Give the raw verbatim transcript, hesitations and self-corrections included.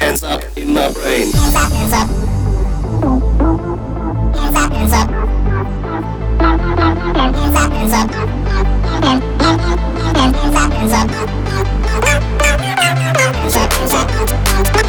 Hands up in my brain. Hands up, hands up. Hands up, hands up. Hands up, hands up. Hands up, hands up. Hands up, hands up.